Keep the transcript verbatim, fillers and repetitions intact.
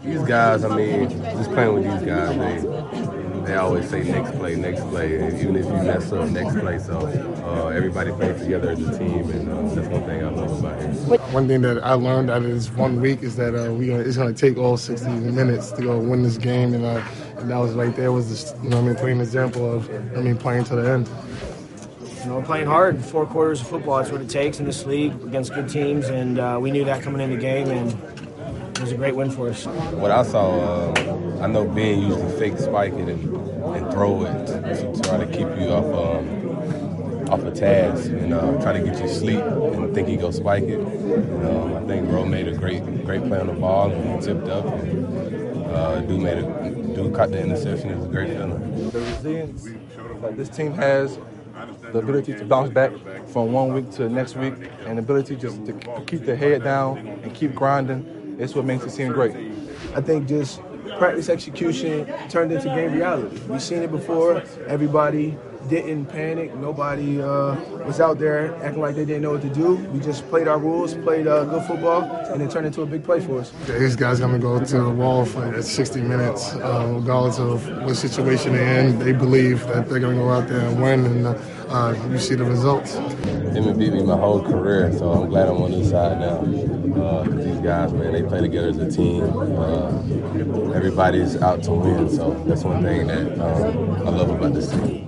These guys, I mean, just playing with these guys, they they always say next play, next play, and even if you mess up, next play. So uh, everybody plays together as a team, and uh, that's one thing I love about it. One thing that I learned out of this one week is that uh, we it's going to take all sixty minutes to go win this game, and, uh, and that was right there was this, you know, I mean, plain example of I mean playing to the end. You know, playing hard, four quarters of football. That's what it takes in this league against good teams, and uh, we knew that coming in the game, and it was a great win for us. What I saw, uh, I know Ben usually fake spike it and, and throw it to, to try to keep you off um, off a task and uh, try to get you sleep and think he go spike it. Um, I think Bro made a great great play on the ball and he tipped up. And, uh, Dude made a Dude caught the interception. It was a great feeling. The resilience that this team has, the ability to bounce back from one week to the next week, and the ability just to keep their head down and keep grinding, it's what makes it seem great. I think just practice execution turned into game reality. We've seen it before. Everybody didn't panic. Nobody uh, was out there acting like they didn't know what to do. We just played our rules, played uh, good football, and it turned into a big play for us. These guys going to go to the wall for sixty minutes, uh, regardless of what situation they're in. They believe that they're going to go out there and win, and uh, uh, you see the results. They've been beating me my whole career, so I'm glad I'm on this side now. Because uh, these guys, man, they play together as a team. Uh, everybody's out to win, so that's one thing that um, I love about this team.